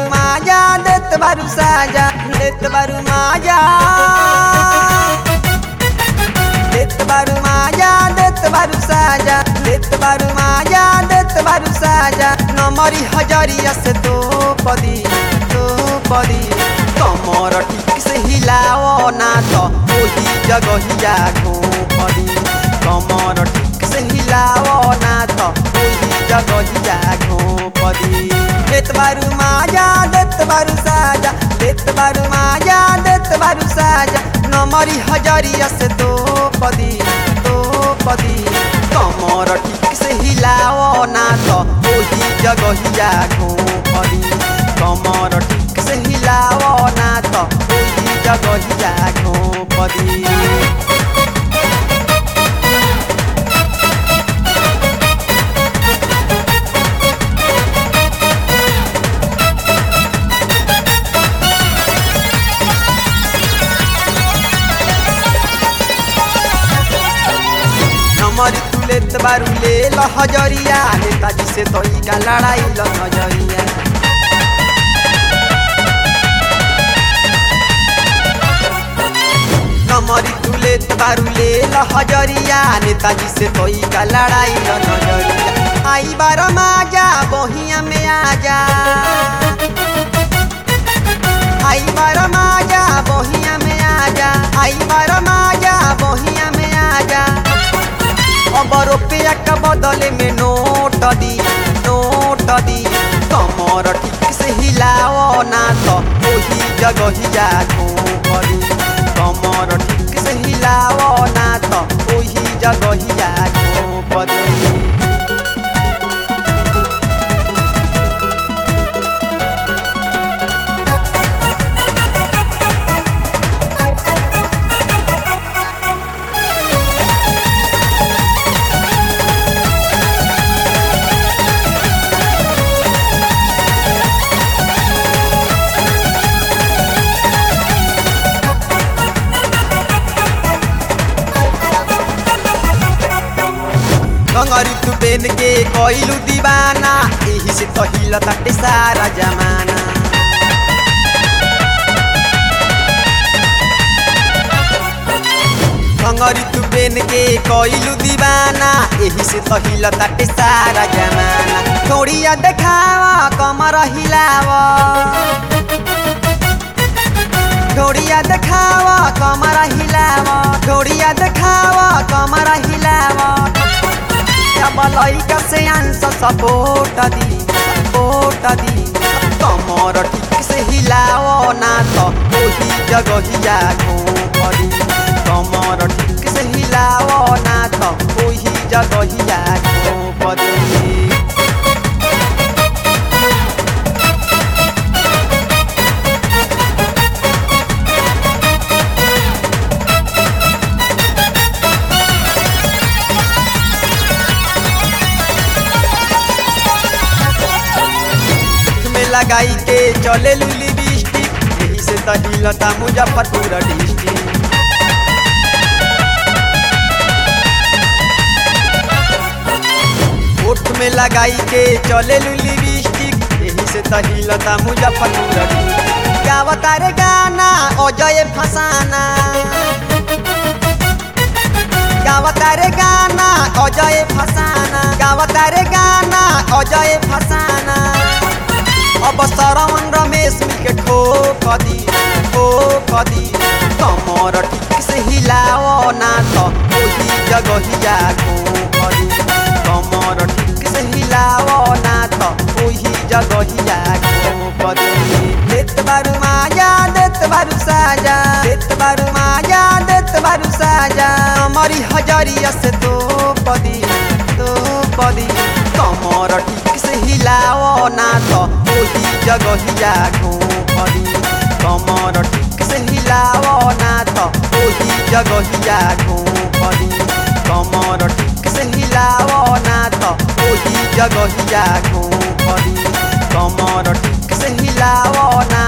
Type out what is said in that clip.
बारू माजा देत बारू साजा देत बारू माजा देत बारू माजा देत बारू साजा देत बारू माजा देत बारू साजा नमरी हजरिया से तो पदी कमर ठीक से हिलाओ ना तो वही जगहिया घोपदी कमर ठीक से हिलाओ ना तो वही जगहिया घोपदी देत बारू माजा देत बारू साजा देत बारू माजा देत बारू साजा नमरी हजरिया से तो पदी कमर ठीक से हिलाओ ना तो वही जगहिया घोपदी कमर ठीक से हिलाओ ना तो वही जगहिया घोपदी। नमरी तुलेत बारू ले हजरिया नेताजी से तो का लड़ाई नजरिया नमरी तुलेत बारू ले हजरिया नेताजी से तो का लड़ाई नजरिया आई बार माजा बहिया में आजा आई बार माजा बहिया में आजा आई बार माजा बहिया में आजा अब रुपया का बदले में नोट दी कमर ठीक से हिलाओ ना तो वही जगहिया घोपदी कमर ठीक से हिलाओ ना तो वही जगहिया घोपदी। कंगरी तू बेन के कोइलू दीवाना यही से तो हिलताटे सारा जमाना कंगरी तू बेन के कोइलू दीवाना यही से तो हिलताटे सारा जमाना थोड़िया देखावा कमर हिलावा थोड़िया देखावा कमर हिलावा थोड़िया देखावा कमर हिलावा लइका से आंसर सपोर्ट दी कमर ठीक से हिलाओ ना तो वही जगहिया घोपदी कमर ठीक से हिलाओ ना तो वही जगहिया घोपदी। लगाई के चले लुली डिस्ट्रिक्ट यही से तो हिलता मुजफ्फरपुर डिस्ट्रिक्ट ओठ में लगाई के चले लुली डिस्ट्रिक्ट यही से तो हिलता मुजफ्फरपुर डिस्ट्रिक्ट गावता रे गाना अजय फसाना गावता रे गाना अजय फसाना गावता रे गाना अजय फसाना अब सरवन रमेश मिलके ठोकदी कमर ठीक से हिलाओ ना तो वही जगहिया घोपदी कमर ठीक से हिलाओ ना तो वही जगहिया घोपदी देत बारू माजा देत बारू साजा देत बारू माजा देत बारू साजा हमारी हजरिया से तो पदी कमर ठीक से हिलाओ ना तो वही जगहिया घोपदी कमर ठीक से हिलाओ ना तो वही जगहिया घोपदी कमर ठीक से हिलाओ ना तो वही जगहिया घोपदी कमर ठीक से हिलाओ ना